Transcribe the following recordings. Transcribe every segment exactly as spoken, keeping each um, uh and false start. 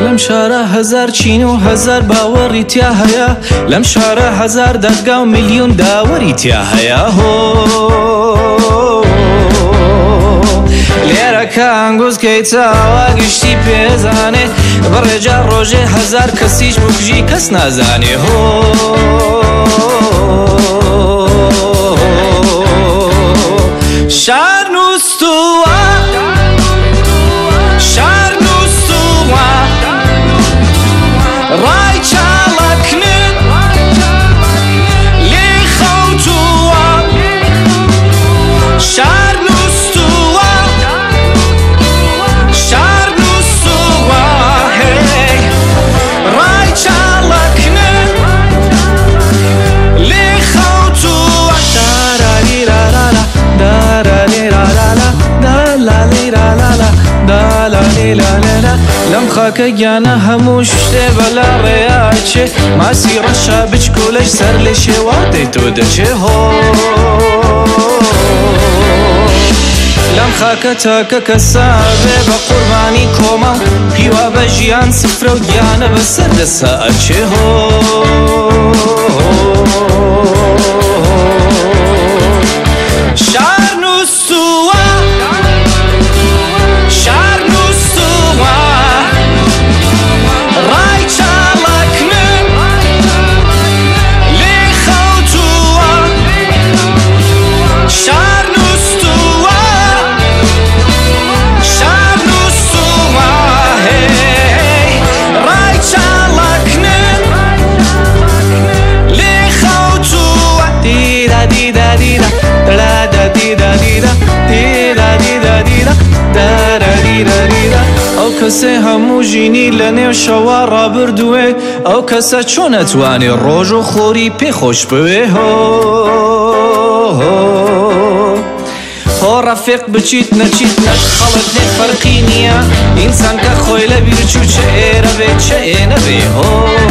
لەم شارە هەزار چین و هەزار باوەڕی تیا هەیە لەم شارە هەزار دەرگا و میلیۆن داوەری تیا هەیە هۆ لێرەکە ئەنگوزکەی چاوا گشتی پێزانێ بەڕێجا ڕۆژێ هەزار کەسیش بکژی کەس نازانێ هۆ شار نووسووە شار نووسووە ڕای چاڵەکنن لێ خەوتووە شار نووسووە شار نووسووە ڕای چاڵەکنن لێ خەوتووە داراریرارالا داراریرارالا دالالیرالالا دالالیرالالا لەم خاکە گیانە هەموو شتێ بەلا ڕێیاچێ ماسی ڕەشا بچکۆلەش سەر لێ شێواتەی تۆ دەچێ هۆ لەم خاکە تاکە کەسابێ بە قوربانی کۆمەڵ پیوا بە ژیان سفرە و گیانە بەسەر دەسا ئەچێ هۆ شار نووسووە شار نووسووە ڕای چاڵەکنن لێ خەوتووە شار نووسووە شار نووسووە ڕای چاڵەکنن لێ خەوتووە دیرا دیدا دیدا ئەو کەسێ هەموو ژینی لە نێو شەوا ڕابردوێ ئەو کەسە چۆن ئەتوانێ ڕۆژ و خۆری پێخۆش بوێ هۆ هۆ ڕەفیق بچیت نەچیت نەک خەڵک نێ فەرقی نییە ئینسان کە خۆی لە بیر چوو چە ئێرە بێ چە ئێنە بێ هۆ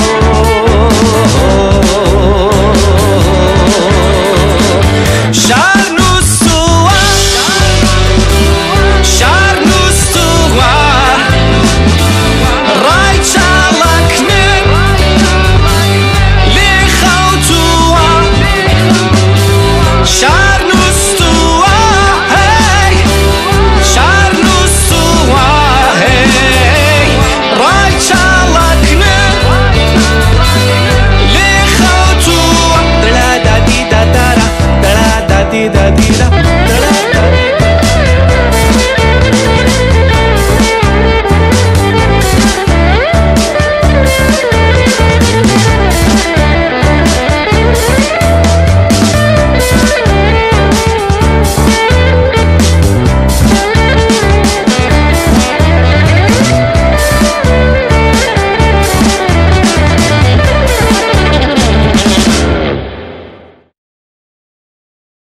شار نووسووە شار نووسووە ڕای چاڵەکنن لێ خەوتووە شار نووسووە شار نووسووە ڕای چاڵەکنن لێ خەوتووە دلا دادی دادارا دلا دادی دادیدا